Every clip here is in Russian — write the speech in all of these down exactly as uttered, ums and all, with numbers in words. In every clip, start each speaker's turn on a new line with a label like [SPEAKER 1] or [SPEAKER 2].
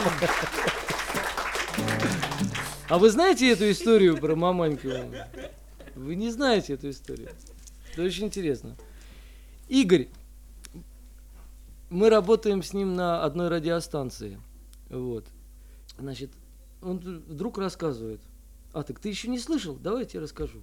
[SPEAKER 1] А вы знаете эту историю про маманьку? Вы не знаете эту историю. Это очень интересно. Игорь, мы работаем с ним на одной радиостанции. Вот. Значит, он вдруг рассказывает. А, так ты еще не слышал? Давай я тебе расскажу.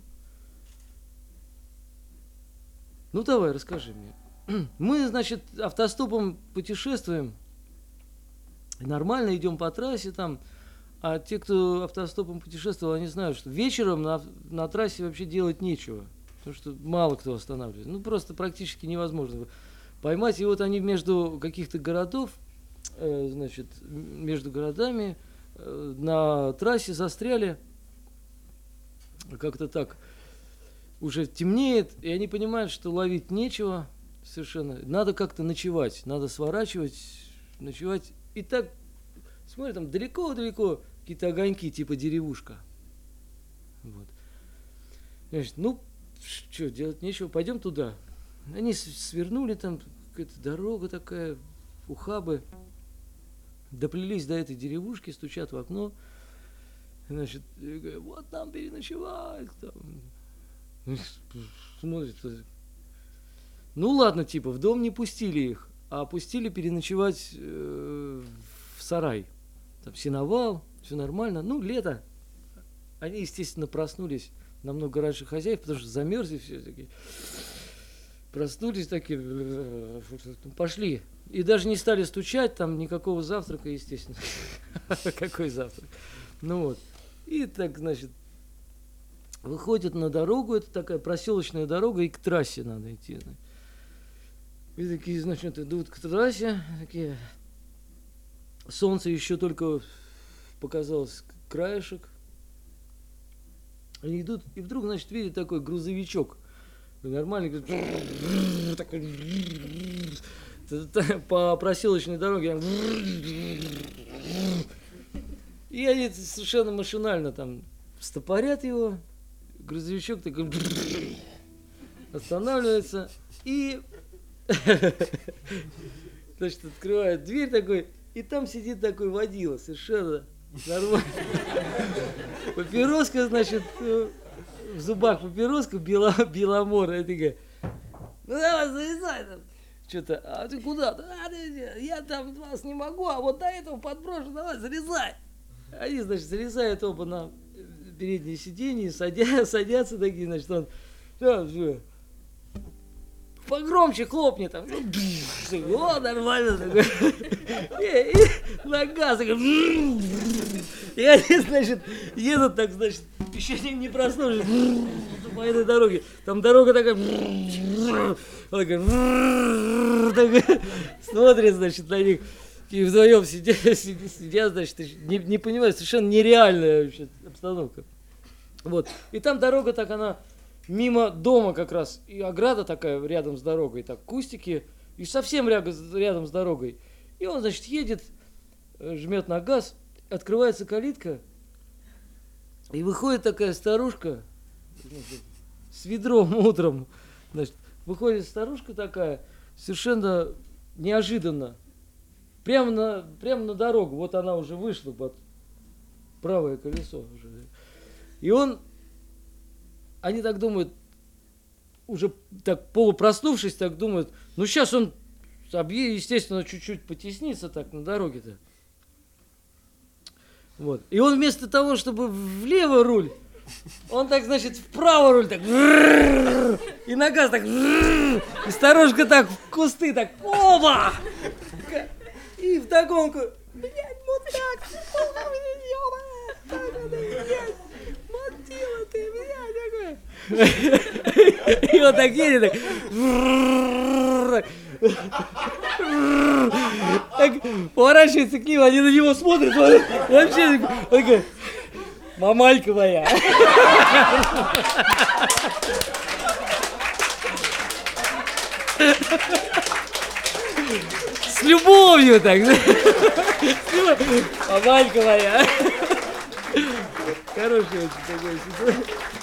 [SPEAKER 1] Ну, давай, расскажи мне. Мы, значит, автостопом путешествуем. Нормально идем по трассе там. А те, кто автостопом путешествовал, они знают, что вечером на, на трассе вообще делать нечего. Потому что мало кто останавливается. Ну, просто практически невозможно поймать. И вот они между каких-то городов, э, значит, между городами э, на трассе застряли. Как-то так. Уже темнеет, и они понимают, что ловить нечего совершенно. Надо как-то ночевать. Надо сворачивать, ночевать. И так, смотрят, там далеко-далеко какие-то огоньки, типа деревушка. Вот. Значит, ну, что, делать нечего, пойдем туда. Они свернули, там какая-то дорога такая, ухабы. Доплелись до этой деревушки, стучат в окно. Значит, говорят, вот нам переночевать. Там. Смотрят. Ну ладно, типа, в дом не пустили их, а пустили переночевать э, в сарай. Там сеновал, все нормально. Ну, лето. Они, естественно, проснулись намного раньше хозяев, потому что замерзли все такие. Проснулись такие, пошли. И даже не стали стучать, там никакого завтрака, естественно. Какой завтрак? Ну вот. И так, значит, выходят на дорогу, это такая проселочная дорога, и к трассе надо идти. И такие, значит, идут к трассе, такие, солнце еще только показалось краешек. Они идут, и вдруг, значит, видят такой грузовичок. Нормальный, такой, по проселочной дороге. И они совершенно машинально там стопорят его, грузовичок такой останавливается, и значит, открывает дверь такой, и там сидит такой водила, совершенно нормально. Папироска, значит, в зубах папироска, бело, беломор, и такая, ну давай, залезай там. Что-то, а ты куда? А, я там вас не могу, а вот до этого подброшу, давай, залезай. Они, значит, залезают оба на переднее сиденье, садя, садятся такие, значит, он, да, все, погромче хлопни там, о, нормально такой, и, и на газ, такой, и они, значит, едут так, значит, еще не, не проснулись по этой дороге, там дорога такая, он такой, смотрит, значит, на них. И вдвоем сидят, сидят, значит, не, не понимаю, совершенно нереальная вообще обстановка. Вот. И там дорога так, она мимо дома как раз, и ограда такая рядом с дорогой, так, кустики, и совсем рядом, рядом с дорогой. И он, значит, едет, жмет на газ, открывается калитка, и выходит такая старушка, значит, с ведром утром, значит, выходит старушка такая, совершенно неожиданно, Прямо на, прямо на дорогу, вот она уже вышла под правое колесо. Уже. И он, они так думают, уже так полупроснувшись, так думают, ну сейчас он, естественно, чуть-чуть потеснится так на дороге-то. Вот. И он вместо того, чтобы влево руль, он так, значит, вправо руль, так, и на газ так, и старушка так в кусты, так, оба! И вдогонку, блядь, мудак, сука, блядь, блядь, мотила ты, блядь, такой. И он так едет, так, так поворачивается к ним, они на него смотрят, вообще, он такой, мамалька моя. С любовью так. Мамалька моя. Хорошая очень такая ситуация.